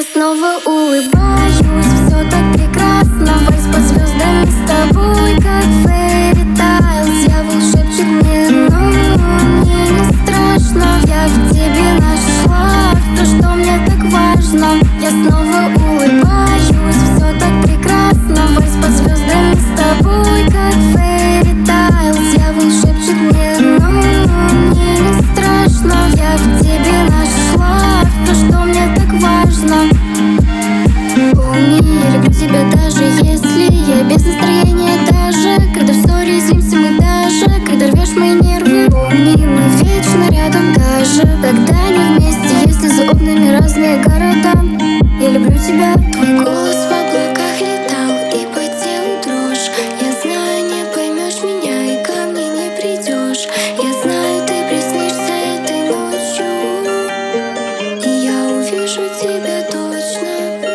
Я снова улыбаюсь, все так прекрасно. Вальс под звездами с тобой, как fairy tales. Дьявол шепчет мне, но мне не страшно. Я в тебе нашла то, что мне так важно. Я снова улыбаюсь, все так прекрасно. Вальс под звездами с тобой, как fairy tales. Дьявол шепчет мне, но мне не страшно. Я в тебе нашла то, что мне так важно. Помни, я люблю тебя даже если я без настроения. Даже когда в ссоре злимся мы, даже когда рвешь мои нервы. Помни, мы вечно рядом, даже когда не вместе. Если за окнами разные города, я люблю тебя. Твой голос в облаках летал, и по телу дрожь. Я знаю, не поймешь меня и ко мне не придешь. Я знаю, ты приснишься этой ночью, и я увижу тебя точно.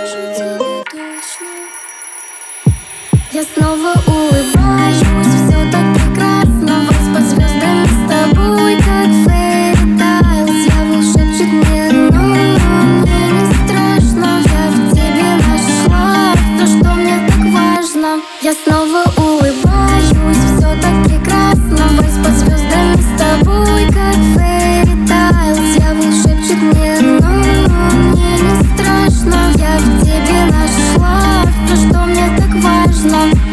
Я снова улыбаюсь, все так прекрасно. Вальс под звездами с тобой, как fairy tales. Дьявол шепчет мне, но мне не страшно. Я в тебе нашла то, что мне так важно. Я снова улыбаюсь, все так прекрасно. Вальс под звездами с тобой, как fairy tales. Дьявол шепчет мне, но мне не страшно. Я в тебе нашла то, что мне так важно.